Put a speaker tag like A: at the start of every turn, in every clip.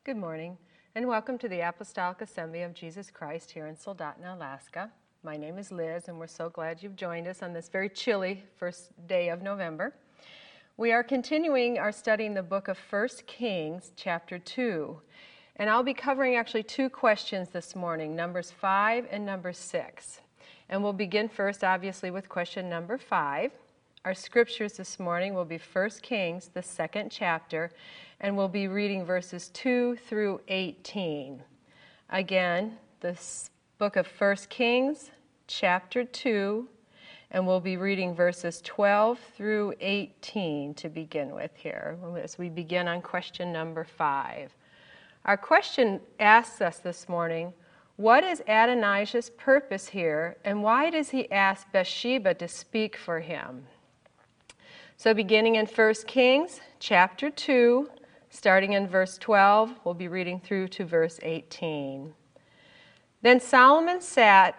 A: Good morning, and welcome to the Apostolic Assembly of Jesus Christ here in Soldotna, Alaska. My name is Liz, and we're so glad you've joined us on this very chilly first day of November. We are continuing our study in the book of 1 Kings, chapter 2, and I'll be covering actually two questions this morning, numbers 5 and number 6. And we'll begin first, obviously, with question number 5. Our scriptures this morning will be 1 Kings, the second chapter, and we'll be reading verses 2 through 18. Again, this book of 1 Kings, chapter 2, and we'll be reading verses 12 through 18 to begin with here, as we begin on question number 5. Our question asks us this morning, what is Adonijah's purpose here, and why does he ask Bathsheba to speak for him? So beginning in 1 Kings chapter 2, starting in verse 12, we'll be reading through to verse 18. Then sat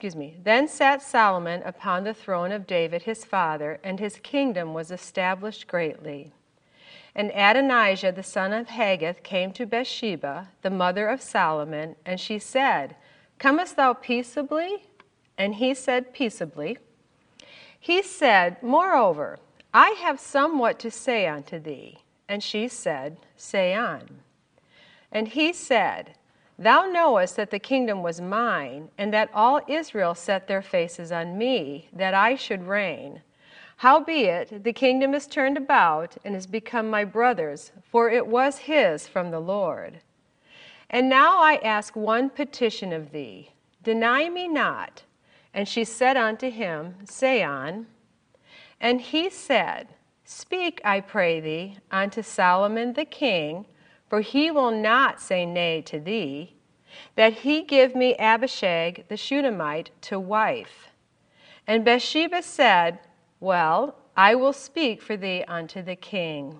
A: Solomon upon the throne of David his father, and his kingdom was established greatly. And Adonijah the son of Haggith came to Bathsheba, the mother of Solomon, and she said, Comest thou peaceably? And he said, Peaceably. He said, Moreover, I have somewhat to say unto thee. And she said, Say on. And he said, Thou knowest that the kingdom was mine, and that all Israel set their faces on me, that I should reign. Howbeit, the kingdom is turned about, and is become my brother's, for it was his from the Lord. And now I ask one petition of thee, deny me not. And she said unto him, Say on. And he said, Speak, I pray thee, unto Solomon the king, for he will not say nay to thee, that he give me Abishag the Shunammite to wife. And Bathsheba said, Well, I will speak for thee unto the king.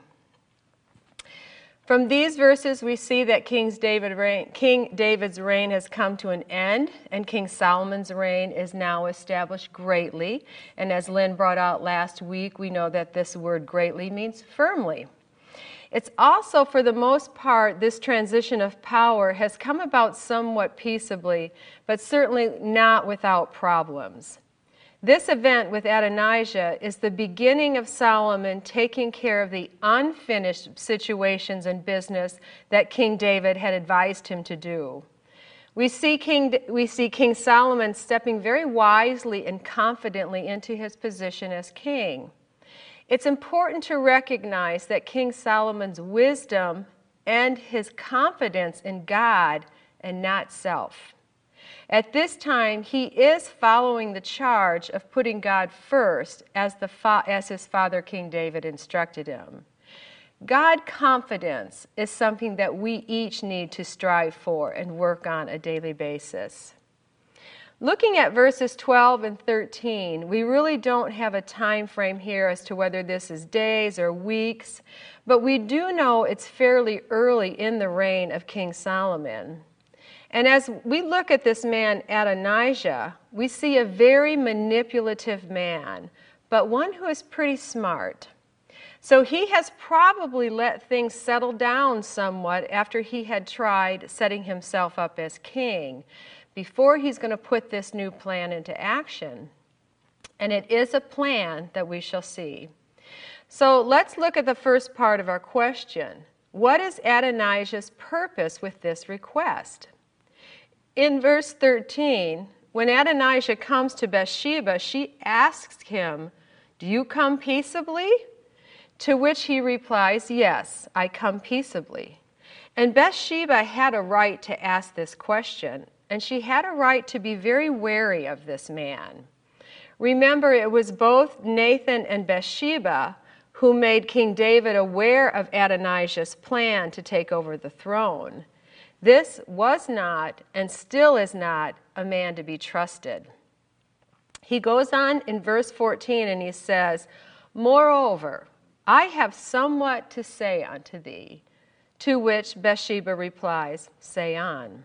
A: From these verses, we see that King David's reign has come to an end, and King Solomon's reign is now established greatly. And as Lynn brought out last week, we know that this word greatly means firmly. It's also, for the most part, this transition of power has come about somewhat peaceably, but certainly not without problems. This event with Adonijah is the beginning of Solomon taking care of the unfinished situations and business that King David had advised him to do. We see King Solomon stepping very wisely and confidently into his position as king. It's important to recognize that King Solomon's wisdom and his confidence in God and not self. At this time, he is following the charge of putting God first as his father King David instructed him. God confidence is something that we each need to strive for and work on a daily basis. Looking at verses 12 and 13, we really don't have a time frame here as to whether this is days or weeks, but we do know it's fairly early in the reign of King Solomon. And as we look at this man, Adonijah, we see a very manipulative man, but one who is pretty smart. So he has probably let things settle down somewhat after he had tried setting himself up as king, before he's going to put this new plan into action. And it is a plan that we shall see. So let's look at the first part of our question. What is Adonijah's purpose with this request? In verse 13, when Adonijah comes to Bathsheba, she asks him, Do you come peaceably? To which he replies, Yes, I come peaceably. And Bathsheba had a right to ask this question, and she had a right to be very wary of this man. Remember, it was both Nathan and Bathsheba who made King David aware of Adonijah's plan to take over the throne. This was not, and still is not, a man to be trusted. He goes on in verse 14 and he says, Moreover, I have somewhat to say unto thee. To which Bathsheba replies, Say on.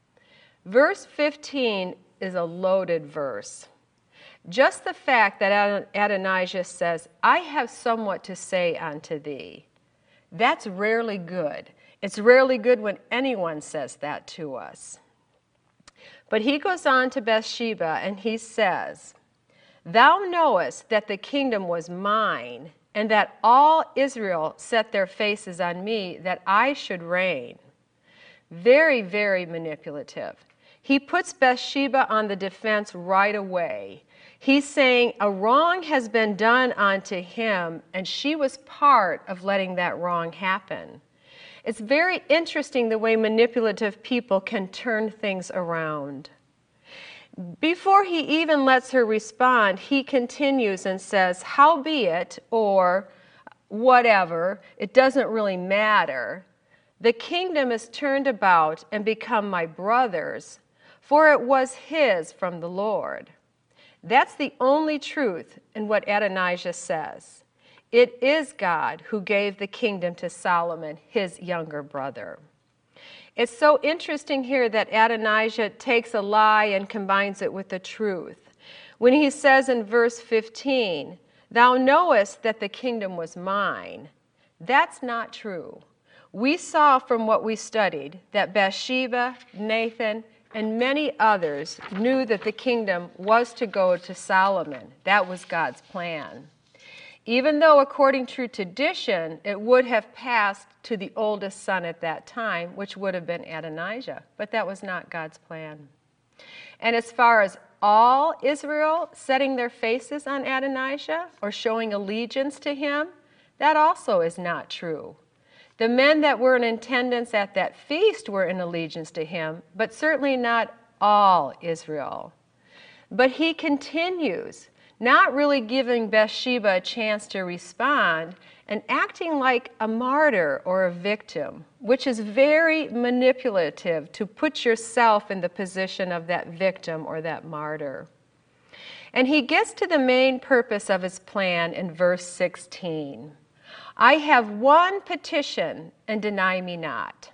A: Verse 15 is a loaded verse. Just the fact that Adonijah says, I have somewhat to say unto thee, that's rarely good. It's rarely good when anyone says that to us. But he goes on to Bathsheba and he says, "Thou knowest that the kingdom was mine, and that all Israel set their faces on me, that I should reign." Very, very manipulative. He puts Bathsheba on the defense right away. He's saying a wrong has been done unto him, and she was part of letting that wrong happen. It's very interesting the way manipulative people can turn things around. Before he even lets her respond, he continues and says, "Howbeit," or whatever, it doesn't really matter, "the kingdom is turned about and become my brother's, for it was his from the Lord." That's the only truth in what Adonijah says. It is God who gave the kingdom to Solomon, his younger brother. It's so interesting here that Adonijah takes a lie and combines it with the truth. When he says in verse 15, "Thou knowest that the kingdom was mine," that's not true. We saw from what we studied that Bathsheba, Nathan, and many others knew that the kingdom was to go to Solomon. That was God's plan. Even though, according to tradition, it would have passed to the oldest son at that time, which would have been Adonijah. But that was not God's plan. And as far as all Israel setting their faces on Adonijah or showing allegiance to him, that also is not true. The men that were in attendance at that feast were in allegiance to him, but certainly not all Israel. But he continues, not really giving Bathsheba a chance to respond and acting like a martyr or a victim, which is very manipulative to put yourself in the position of that victim or that martyr. And he gets to the main purpose of his plan in verse 16. "I have one petition, and deny me not."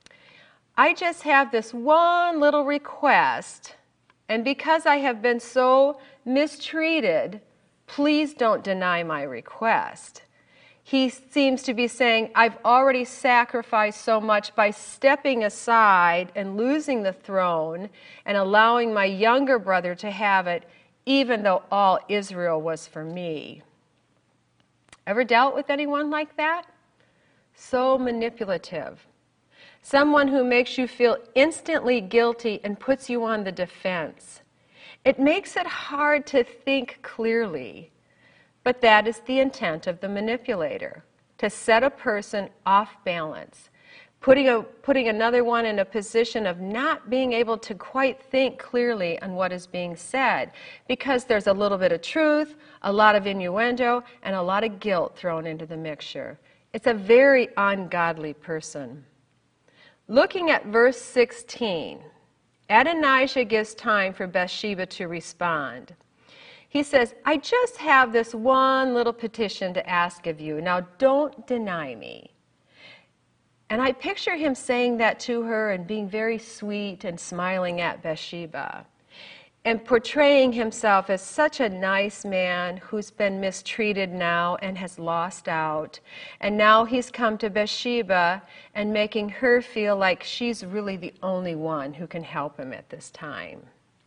A: I just have this one little request, and because I have been so mistreated, please don't deny my request. He seems to be saying, I've already sacrificed so much by stepping aside and losing the throne and allowing my younger brother to have it, even though all Israel was for me. Ever dealt with anyone like that? So manipulative. Someone who makes you feel instantly guilty and puts you on the defense. It makes it hard to think clearly, but that is the intent of the manipulator, to set a person off balance, putting another one in a position of not being able to quite think clearly on what is being said, because there's a little bit of truth, a lot of innuendo, and a lot of guilt thrown into the mixture. It's a very ungodly person. Looking at verse 16, Adonijah gives time for Bathsheba to respond. He says, "I just have this one little petition to ask of you. Now don't deny me." And I picture him saying that to her and being very sweet and smiling at Bathsheba and portraying himself as such a nice man who's been mistreated now and has lost out. And now he's come to Bathsheba and making her feel like she's really the only one who can help him at this time.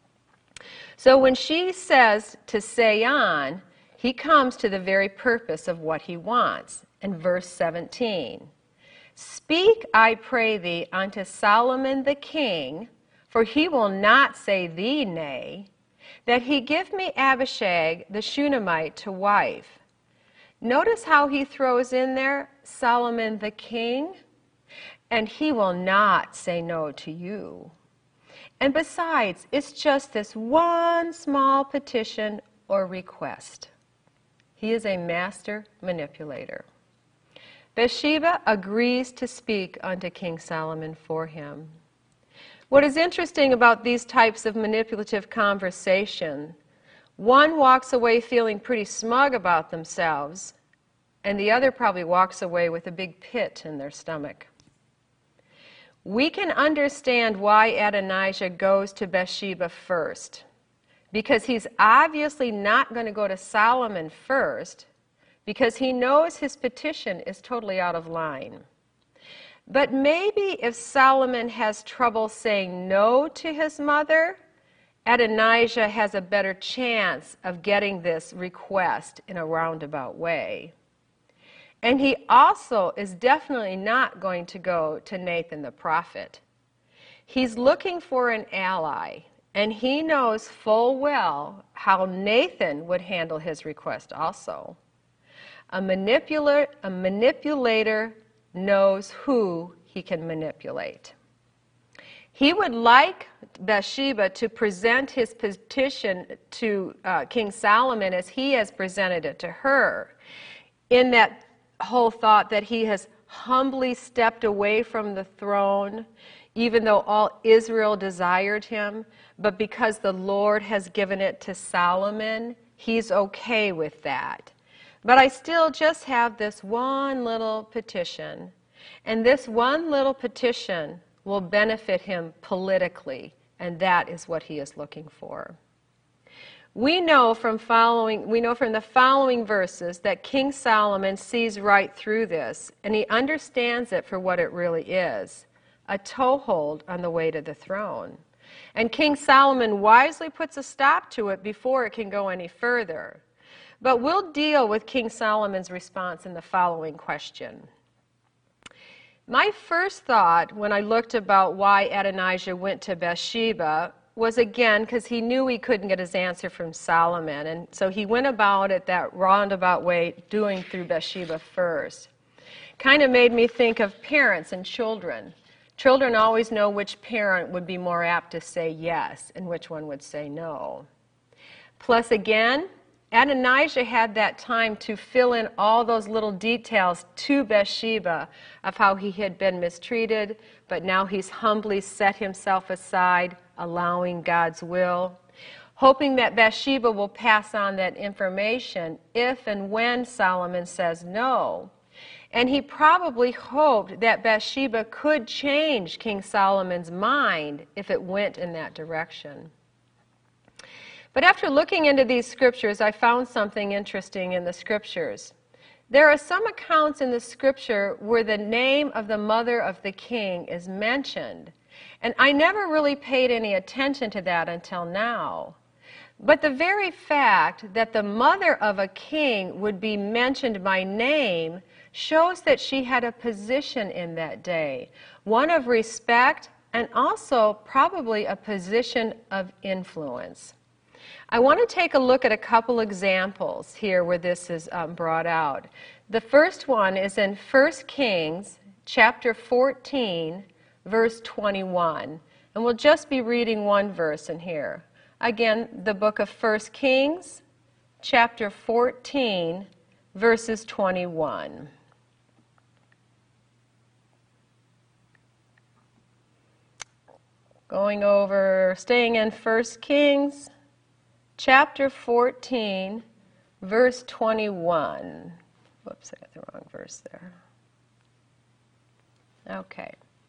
A: So when she says to say on, he comes to the very purpose of what he wants. In verse 17, "Speak, I pray thee, unto Solomon the king, for he will not say thee nay, that he give me Abishag the Shunammite to wife." Notice how he throws in there Solomon the king, and he will not say no to you. And besides, it's just this one small petition or request. He is a master manipulator. Bathsheba agrees to speak unto King Solomon for him. What is interesting about these types of manipulative conversation, one walks away feeling pretty smug about themselves, and the other probably walks away with a big pit in their stomach. We can understand why Adonijah goes to Bathsheba first, because he's obviously not going to go to Solomon first, because he knows his petition is totally out of line. But maybe if Solomon has trouble saying no to his mother, Adonijah has a better chance of getting this request in a roundabout way. And he also is definitely not going to go to Nathan the prophet. He's looking for an ally, and he knows full well how Nathan would handle his request also. A manipulator knows who he can manipulate. He would like Bathsheba to present his petition to King Solomon as he has presented it to her, in that whole thought that he has humbly stepped away from the throne, even though all Israel desired him, but because the Lord has given it to Solomon, he's okay with that. But I still just have this one little petition, and this one little petition will benefit him politically, and that is what he is looking for. We know from the following verses that King Solomon sees right through this, and he understands it for what it really is, a toehold on the way to the throne. And King Solomon wisely puts a stop to it before it can go any further. But we'll deal with King Solomon's response in the following question. My first thought when I looked about why Adonijah went to Bathsheba was, again, because he knew he couldn't get his answer from Solomon, and so he went about it that roundabout way, doing through Bathsheba first. Kind of made me think of parents and children. Children always know which parent would be more apt to say yes and which one would say no. Plus, again, Adonijah had that time to fill in all those little details to Bathsheba of how he had been mistreated, but now he's humbly set himself aside, allowing God's will, hoping that Bathsheba will pass on that information if and when Solomon says no. And he probably hoped that Bathsheba could change King Solomon's mind if it went in that direction. But after looking into these scriptures, I found something interesting in the scriptures. There are some accounts in the scripture where the name of the mother of the king is mentioned, and I never really paid any attention to that until now. But the very fact that the mother of a king would be mentioned by name shows that she had a position in that day, one of respect and also probably a position of influence. I want to take a look at a couple examples here where this is brought out. The first one is in 1 Kings chapter 14, verse 21. And we'll just be reading one verse in here. Again, the book of 1 Kings chapter 14, verses 21. Going over, staying in 1 Kings chapter 14, verse 21. Whoops, I got the wrong verse there. Okay.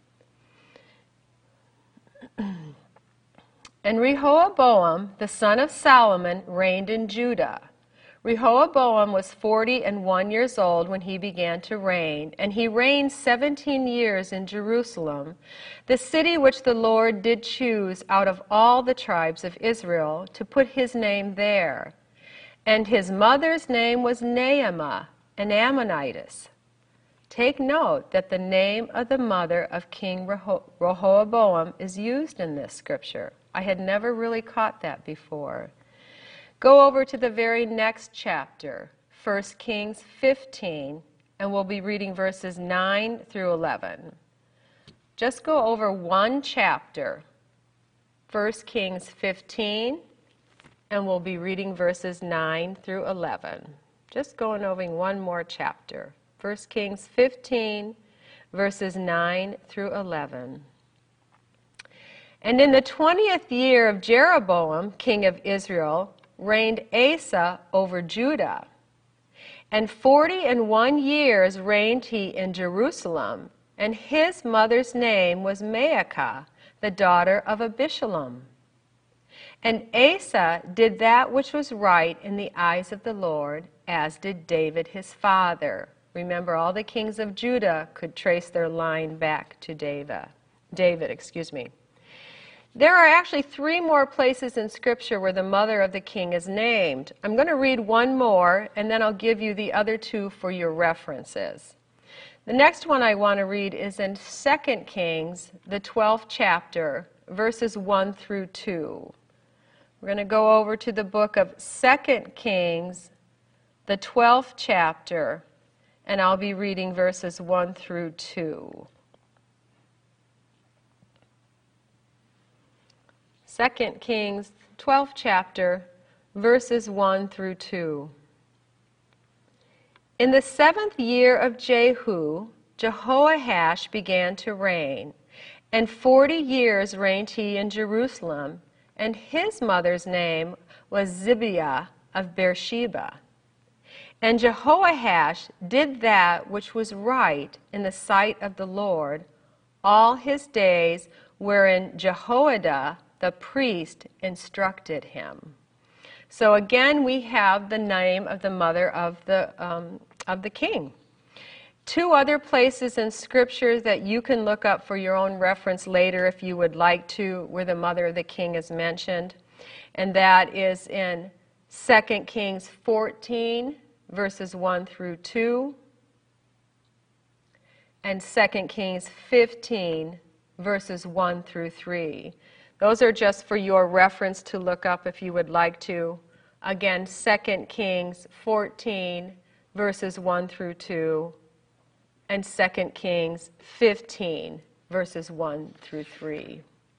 A: And Rehoboam, the son of Solomon, reigned in Judah. Rehoboam was 41 years old when he began to reign, and he reigned 17 years in Jerusalem, the city which the Lord did choose out of all the tribes of Israel to put his name there. And his mother's name was Naamah, an Ammonitess. Take note that the name of the mother of King Rehoboam is used in this scripture. I had never really caught that before. Go over to the very next chapter, 1 Kings 15, and we'll be reading verses 9 through 11. Just go over one chapter, 1 Kings 15, and we'll be reading verses 9 through 11. Just going over one more chapter, 1 Kings 15, verses 9 through 11. And in the 20th year of Jeroboam, king of Israel, reigned Asa over Judah. And 41 years reigned he in Jerusalem, and his mother's name was Maacah, the daughter of Abishalom. And Asa did that which was right in the eyes of the Lord, as did David his father. Remember, all the kings of Judah could trace their line back to David. There are actually 3 more places in Scripture where the mother of the king is named. I'm going to read one more, and then I'll give you the other 2 for your references. The next one I want to read is in 2 Kings, the 12th chapter, verses 1 through 2. We're going to go over to the book of 2 Kings, the 12th chapter, and I'll be reading verses 1 through 2. 2 Kings, 12th chapter, verses 1 through 2. In the 7th year of Jehu, Jehoash began to reign, and 40 years reigned he in Jerusalem, and his mother's name was Zibiah of Beersheba. And Jehoash did that which was right in the sight of the Lord all his days, wherein Jehoiada the priest instructed him. So again, we have the name of the mother of the king. 2 other places in Scripture that you can look up for your own reference later if you would like to, where the mother of the king is mentioned. And that is in 2 Kings 14, verses 1 through 2, and 2 Kings 15, verses 1 through 3. Those are just for your reference to look up if you would like to. Again, 2 Kings 14, verses 1 through 2, and 2 Kings 15, verses 1 through 3.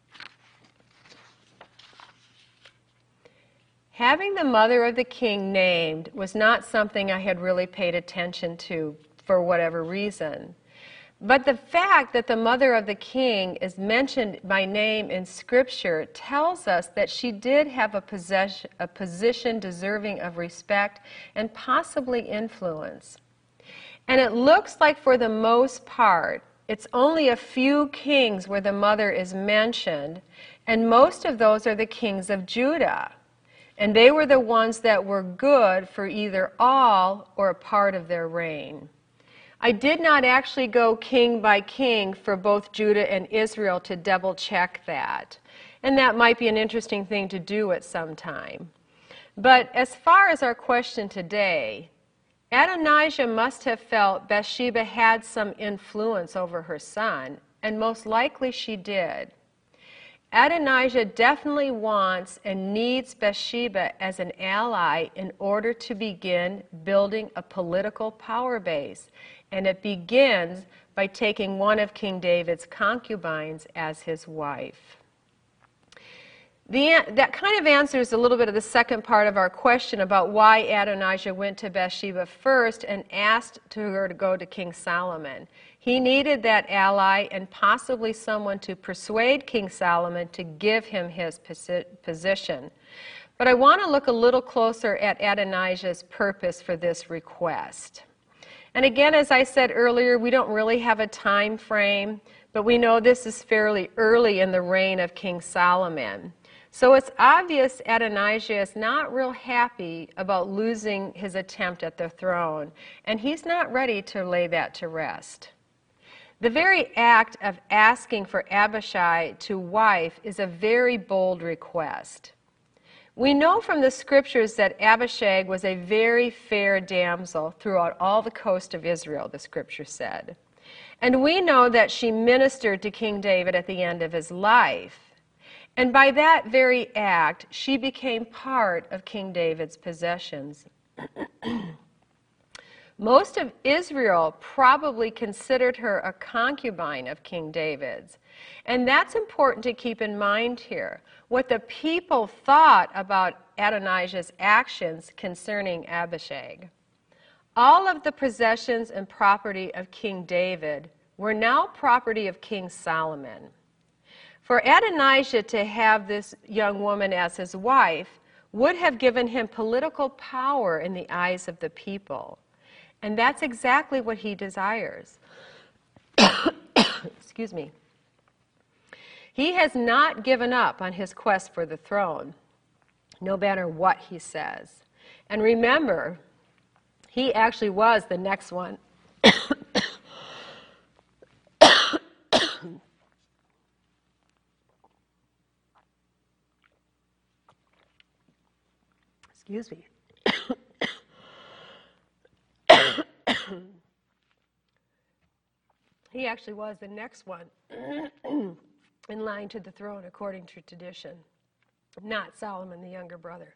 A: Having the mother of the king named was not something I had really paid attention to for whatever reason. But the fact that the mother of the king is mentioned by name in Scripture tells us that she did have a position deserving of respect and possibly influence. And it looks like for the most part, it's only a few kings where the mother is mentioned, and most of those are the kings of Judah. And they were the ones that were good for either all or a part of their reign. I did not actually go king by king for both Judah and Israel to double check that. And that might be an interesting thing to do at some time. But as far as our question today, Adonijah must have felt Bathsheba had some influence over her son, and most likely she did. Adonijah definitely wants and needs Bathsheba as an ally in order to begin building a political power base. And it begins by taking one of King David's concubines as his wife. That kind of answers a little bit of the second part of our question about why Adonijah went to Bathsheba first and asked her to go to King Solomon. He needed that ally and possibly someone to persuade King Solomon to give him his position. But I want to look a little closer at Adonijah's purpose for this request. And again, as I said earlier, we don't really have a time frame, but we know this is fairly early in the reign of King Solomon. So it's obvious Adonijah is not real happy about losing his attempt at the throne, and he's not ready to lay that to rest. The very act of asking for Abishai to wife is a very bold request. We know from the Scriptures that Abishag was a very fair damsel throughout all the coast of Israel, the Scripture said. And we know that she ministered to King David at the end of his life. And by that very act, she became part of King David's possessions. Most of Israel probably considered her a concubine of King David's. And that's important to keep in mind here. What the people thought about Adonijah's actions concerning Abishag. All of the possessions and property of King David were now property of King Solomon. For Adonijah to have this young woman as his wife would have given him political power in the eyes of the people. And that's exactly what he desires. Excuse me. He has not given up on his quest for the throne, no matter what he says. And remember, he actually was the next one Excuse me. He actually was the next one in line to the throne according to tradition, not Solomon, the younger brother.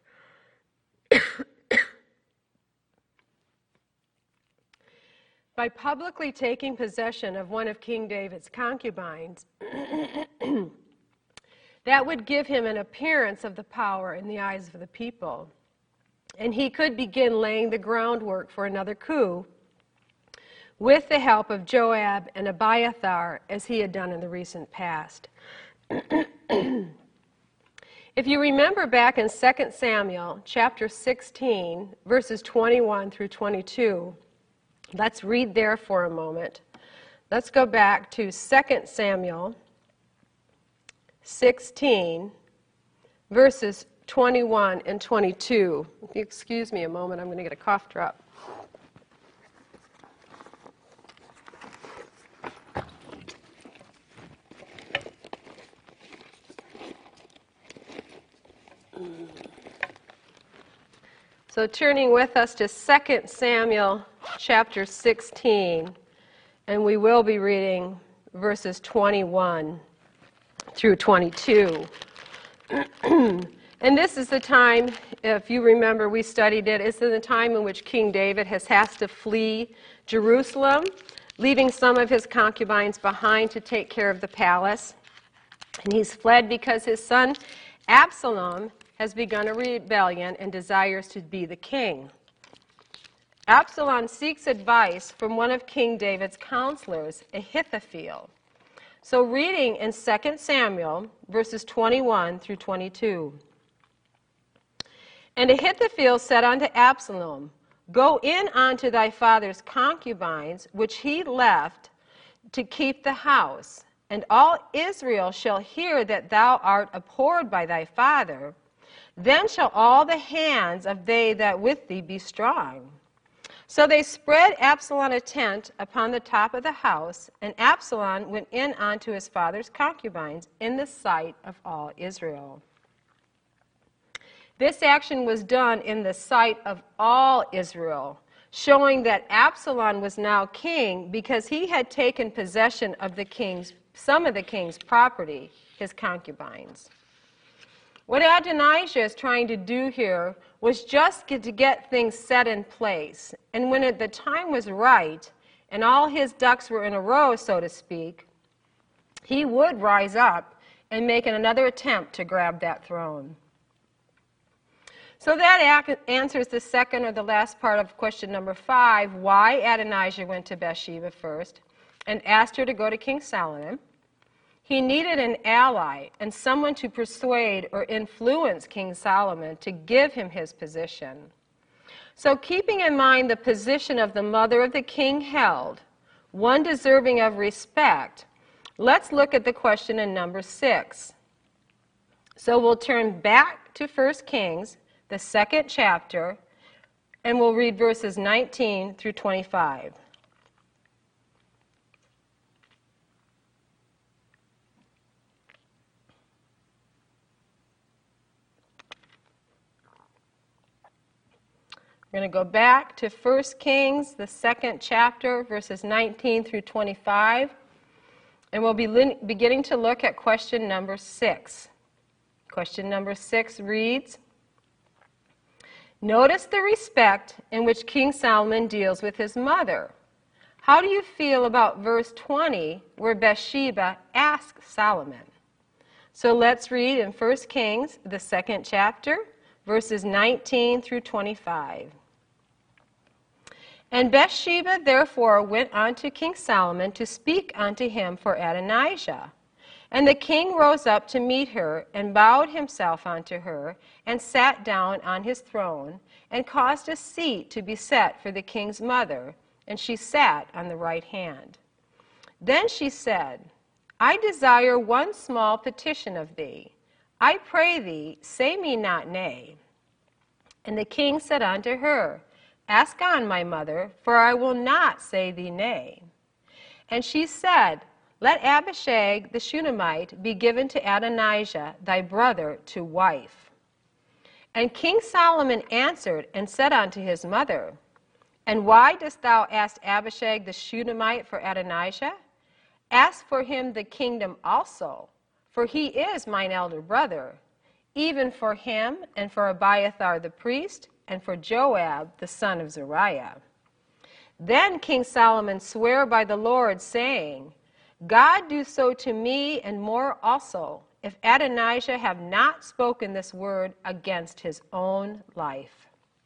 A: By publicly taking possession of one of King David's concubines, that would give him an appearance of the power in the eyes of the people. And he could begin laying the groundwork for another coup with the help of Joab and Abiathar, as he had done in the recent past. If you remember back in 2 Samuel chapter 16, verses 21 through 22, let's read there for a moment. Let's go back to 2 Samuel 16, verses 21 and 22. If you excuse me a moment, I'm going to get a cough drop. So turning with us to 2 Samuel chapter 16, and we will be reading verses 21 through 22. And this is the time, if you remember, we studied it, it's in the time in which King David has to flee Jerusalem, leaving some of his concubines behind to take care of the palace. And he's fled because his son Absalom has begun a rebellion and desires to be the king. Absalom seeks advice from one of King David's counselors, Ahithophel. So reading in 2 Samuel, verses 21 through 22. And Ahithophel said unto Absalom, Go in unto thy father's concubines, which he left to keep the house, and all Israel shall hear that thou art abhorred by thy father. Then shall all the hands of they that with thee be strong. So they spread Absalom a tent upon the top of the house, and Absalom went in unto his father's concubines in the sight of all Israel. This action was done in the sight of all Israel, showing that Absalom was now king because he had taken possession of some of the king's property, his concubines. What Adonijah is trying to do here was just to get things set in place. And when the time was right, and all his ducks were in a row, so to speak, he would rise up and make another attempt to grab that throne. So that answers the second or the last part of question number 5, why Adonijah went to Bathsheba first and asked her to go to King Solomon. He needed an ally and someone to persuade or influence King Solomon to give him his position. So keeping in mind the position of the mother of the king held, one deserving of respect, let's look at the question in number 6. So we'll turn back to 1 Kings, the 2nd chapter, and we'll read verses 19 through 25. We're going to go back to 1 Kings, the 2nd chapter, verses 19 through 25, and we'll be beginning to look at question number 6. Question number 6 reads, Notice the respect in which King Solomon deals with his mother. How do you feel about verse 20, where Bathsheba asks Solomon? So let's read in 1 Kings, the 2nd chapter, verses 19 through 25. And Bathsheba therefore went unto King Solomon to speak unto him for Adonijah. And the king rose up to meet her, and bowed himself unto her, and sat down on his throne, and caused a seat to be set for the king's mother, and she sat on the right hand. Then she said, I desire one small petition of thee. I pray thee, say me not nay. And the king said unto her, Ask on, my mother, for I will not say thee nay. And she said, Let Abishag the Shunammite be given to Adonijah thy brother to wife. And King Solomon answered and said unto his mother, And why dost thou ask Abishag the Shunammite for Adonijah? Ask for him the kingdom also, for he is mine elder brother, even for him and for Abiathar the priest, and for Joab the son of Zeruiah. Then King Solomon sware by the Lord, saying, God do so to me and more also, if Adonijah have not spoken this word against his own life.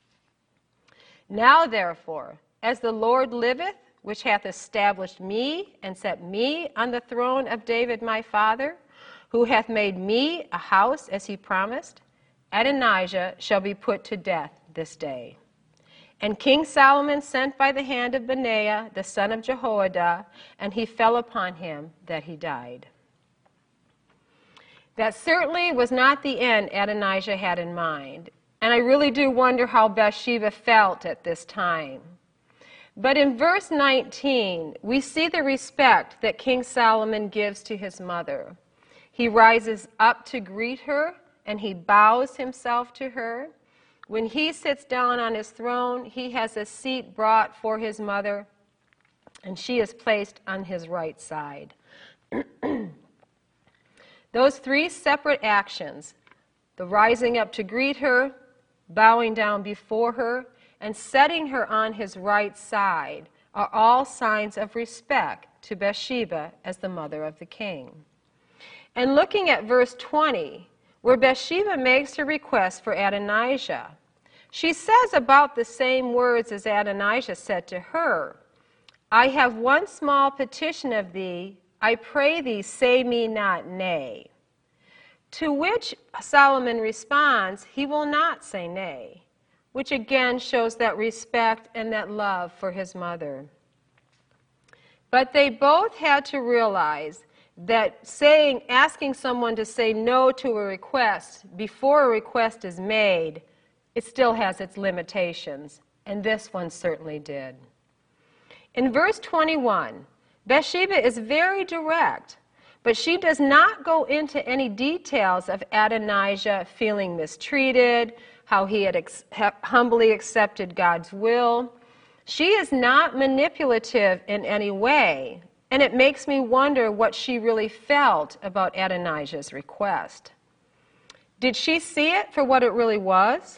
A: Now therefore, as the Lord liveth, which hath established me and set me on the throne of David my father, who hath made me a house as he promised, Adonijah shall be put to death this day. And King Solomon sent by the hand of Benaiah, the son of Jehoiada, and he fell upon him that he died. That certainly was not the end Adonijah had in mind, and I really do wonder how Bathsheba felt at this time. But in verse 19, we see the respect that King Solomon gives to his mother. He rises up to greet her, and he bows himself to her. When he sits down on his throne, he has a seat brought for his mother, and she is placed on his right side. Those three separate actions, the rising up to greet her, bowing down before her, and setting her on his right side, are all signs of respect to Bathsheba as the mother of the king. And looking at verse 20, where Bathsheba makes her request for Adonijah, she says about the same words as Adonijah said to her, I have one small petition of thee, I pray thee, say me not nay. To which Solomon responds, he will not say nay, which again shows that respect and that love for his mother. But they both had to realize that asking someone to say no to a request before a request is made, it still has its limitations, and this one certainly did. In verse 21, Bathsheba is very direct, but she does not go into any details of Adonijah feeling mistreated, how he had humbly accepted God's will. She is not manipulative in any way, and it makes me wonder what she really felt about Adonijah's request. Did she see it for what it really was?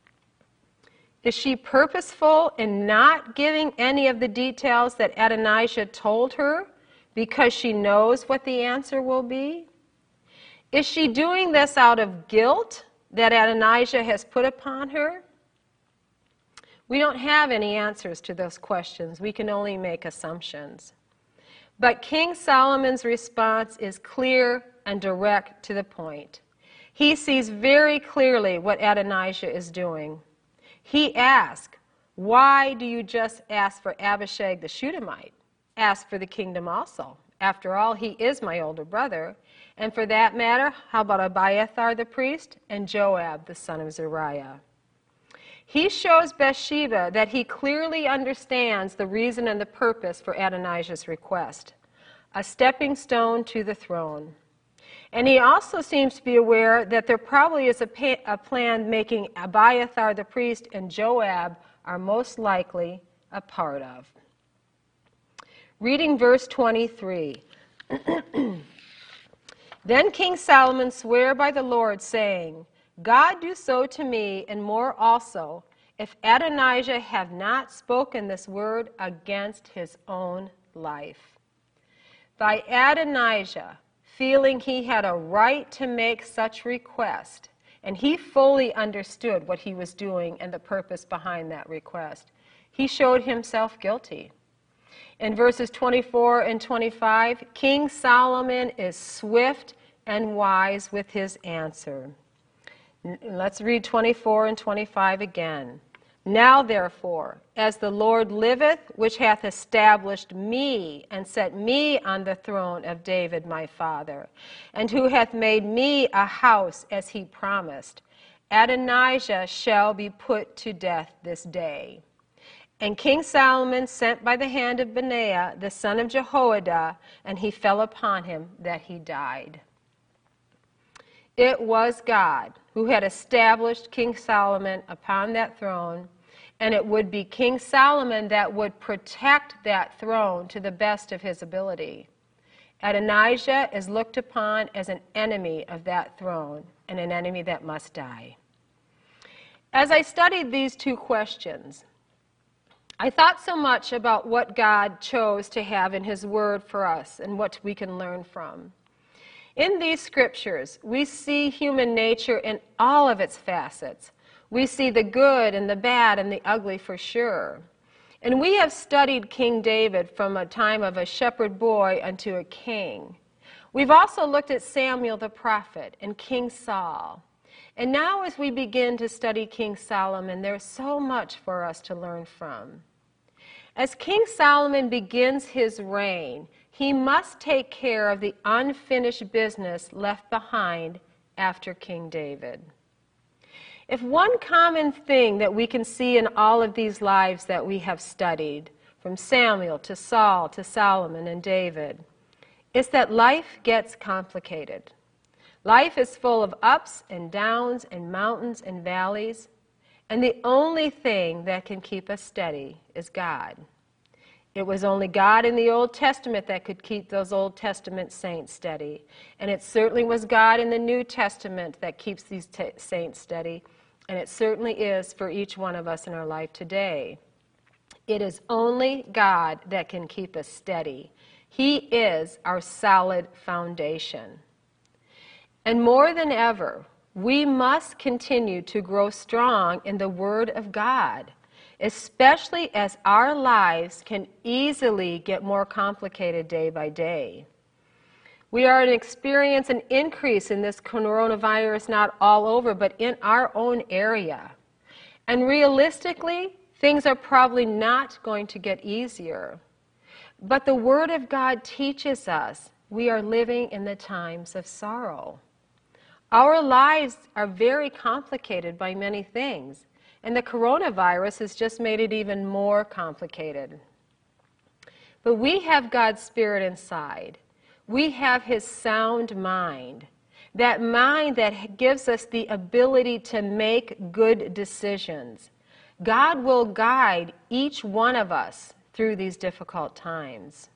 A: Is she purposeful in not giving any of the details that Adonijah told her because she knows what the answer will be? Is she doing this out of guilt that Adonijah has put upon her? We don't have any answers to those questions. We can only make assumptions. But King Solomon's response is clear and direct to the point. He sees very clearly what Adonijah is doing. He asks, why do you just ask for Abishag the Shunammite? Ask for the kingdom also. After all, he is my older brother. And for that matter, how about Abiathar the priest and Joab the son of Zeruiah? He shows Bathsheba that he clearly understands the reason and the purpose for Adonijah's request, a stepping stone to the throne. And he also seems to be aware that there probably is a plan making Abiathar the priest and Joab are most likely a part of. Reading verse 23. Then King Solomon sware by the Lord, saying, God do so to me, and more also, if Adonijah have not spoken this word against his own life. By Adonijah feeling he had a right to make such request, and he fully understood what he was doing and the purpose behind that request, he showed himself guilty. In verses 24 and 25, King Solomon is swift and wise with his answer. Let's read 24 and 25 again. Now therefore, as the Lord liveth, which hath established me and set me on the throne of David my father, and who hath made me a house as he promised, Adonijah shall be put to death this day. And King Solomon sent by the hand of Benaiah, the son of Jehoiada, and he fell upon him that he died. It was God who had established King Solomon upon that throne, and it would be King Solomon that would protect that throne to the best of his ability. Adonijah is looked upon as an enemy of that throne and an enemy that must die. As I studied these two questions, I thought so much about what God chose to have in His Word for us and what we can learn from. In these scriptures, we see human nature in all of its facets. We see the good and the bad and the ugly for sure. And we have studied King David from a time of a shepherd boy unto a king. We've also looked at Samuel the prophet and King Saul. And now as we begin to study King Solomon, there's so much for us to learn from. As King Solomon begins his reign, he must take care of the unfinished business left behind after King David. If one common thing that we can see in all of these lives that we have studied, from Samuel to Saul to Solomon and David, is that life gets complicated. Life is full of ups and downs and mountains and valleys, and the only thing that can keep us steady is God. It was only God in the Old Testament that could keep those Old Testament saints steady, and it certainly was God in the New Testament that keeps these saints steady, and it certainly is for each one of us in our life today. It is only God that can keep us steady. He is our solid foundation. And more than ever, we must continue to grow strong in the Word of God, especially as our lives can easily get more complicated day by day. We are to experience an increase in this coronavirus, not all over, but in our own area. And realistically, things are probably not going to get easier. But the Word of God teaches us we are living in the times of sorrow. Our lives are very complicated by many things, and the coronavirus has just made it even more complicated. But we have God's Spirit inside. We have His sound mind, that mind that gives us the ability to make good decisions. God will guide each one of us through these difficult times.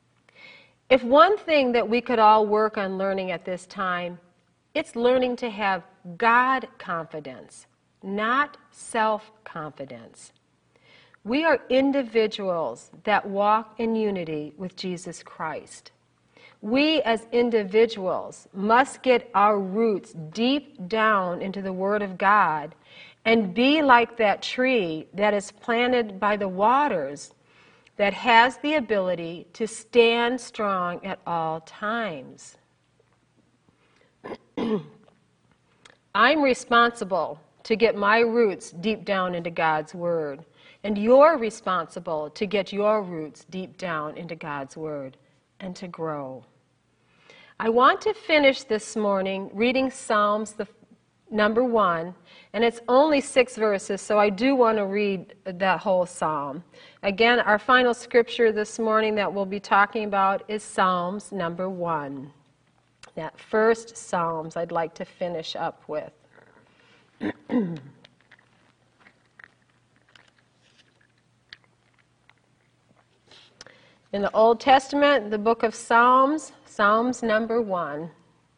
A: If one thing that we could all work on learning at this time, it's learning to have God confidence, not self-confidence. We are individuals that walk in unity with Jesus Christ. We as individuals must get our roots deep down into the Word of God and be like that tree that is planted by the waters that has the ability to stand strong at all times. I'm responsible to get my roots deep down into God's Word, and you're responsible to get your roots deep down into God's Word and to grow. I want to finish this morning reading Psalms number 1, and it's only 6 verses, so I do want to read that whole psalm. Again, our final scripture this morning that we'll be talking about is Psalms number 1. That first Psalms I'd like to finish up with. In the Old Testament, the book of Psalms, Psalms number 1,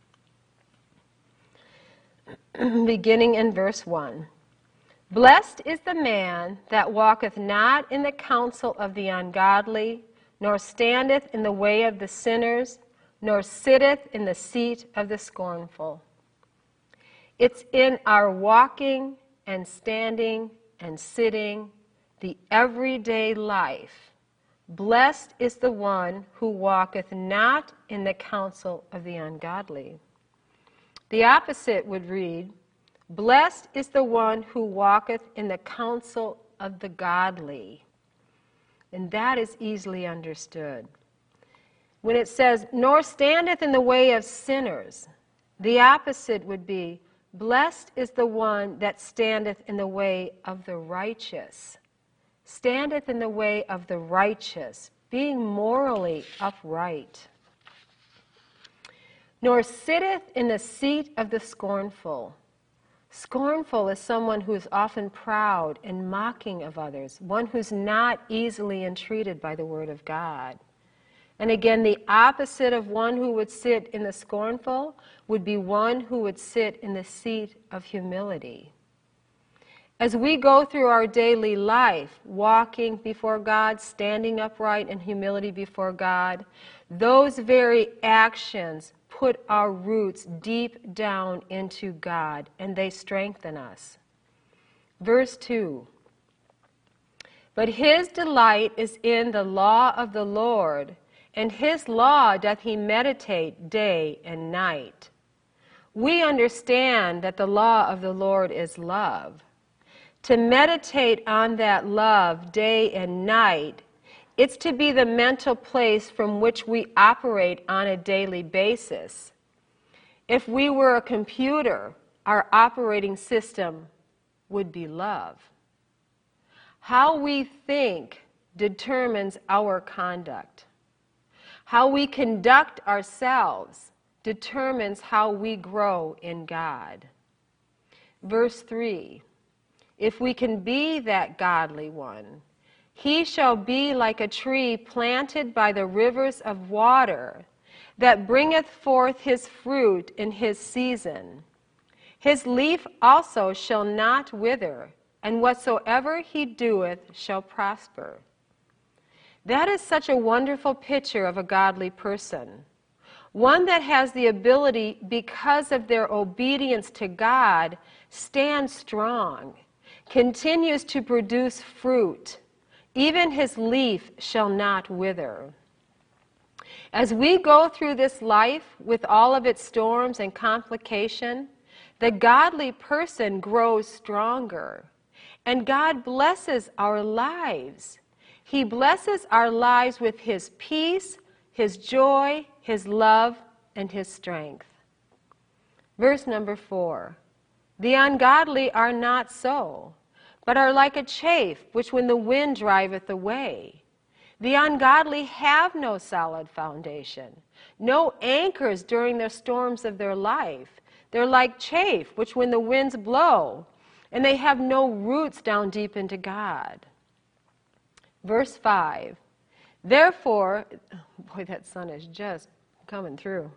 A: beginning in verse 1. Blessed is the man that walketh not in the counsel of the ungodly, nor standeth in the way of the sinners, nor sitteth in the seat of the scornful. It's in our walking and standing and sitting, the everyday life. Blessed is the one who walketh not in the counsel of the ungodly. The opposite would read, blessed is the one who walketh in the counsel of the godly. And that is easily understood. When it says, nor standeth in the way of sinners, the opposite would be, blessed is the one that standeth in the way of the righteous. standeth in the way of the righteous, being morally upright. Nor sitteth in the seat of the scornful. Scornful is someone who is often proud and mocking of others, one who's not easily entreated by the Word of God. And again, the opposite of one who would sit in the scornful would be one who would sit in the seat of humility. As we go through our daily life, walking before God, standing upright in humility before God, those very actions put our roots deep down into God, and they strengthen us. Verse 2, but his delight is in the law of the Lord, and his law doth he meditate day and night. We understand that the law of the Lord is love. To meditate on that love day and night, it's to be the mental place from which we operate on a daily basis. If we were a computer, our operating system would be love. How we think determines our conduct. How we conduct ourselves determines how we grow in God. Verse 3, if we can be that godly one, he shall be like a tree planted by the rivers of water, that bringeth forth his fruit in his season. His leaf also shall not wither, and whatsoever he doeth shall prosper. That is such a wonderful picture of a godly person. One that has the ability, because of their obedience to God, stand strong, continues to produce fruit. Even his leaf shall not wither. As we go through this life with all of its storms and complication, the godly person grows stronger. And God blesses our lives. He blesses our lives with his peace, his joy, his love, and his strength. Verse number 4. The ungodly are not so, but are like a chaff which when the wind driveth away. The ungodly have no solid foundation, no anchors during the storms of their life. They're like chaff which when the winds blow, and they have no roots down deep into God. Verse 5. Therefore, boy, that sun is just coming through.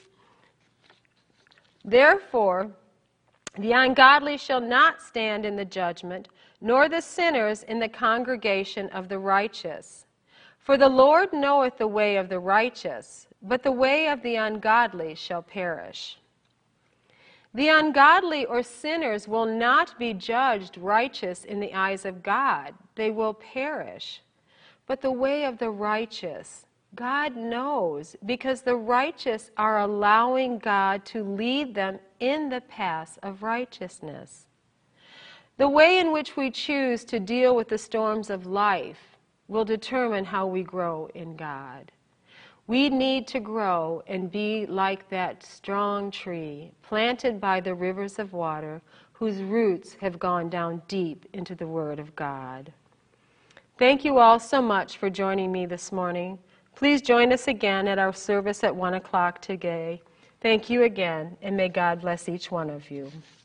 A: Therefore, the ungodly shall not stand in the judgment, nor the sinners in the congregation of the righteous. For the Lord knoweth the way of the righteous, but the way of the ungodly shall perish. The ungodly or sinners will not be judged righteous in the eyes of God. They will perish. But the way of the righteous, God knows, because the righteous are allowing God to lead them in the paths of righteousness. The way in which we choose to deal with the storms of life will determine how we grow in God. We need to grow and be like that strong tree planted by the rivers of water, whose roots have gone down deep into the Word of God. Thank you all so much for joining me this morning. Please join us again at our service at 1 o'clock today. Thank you again, and may God bless each one of you.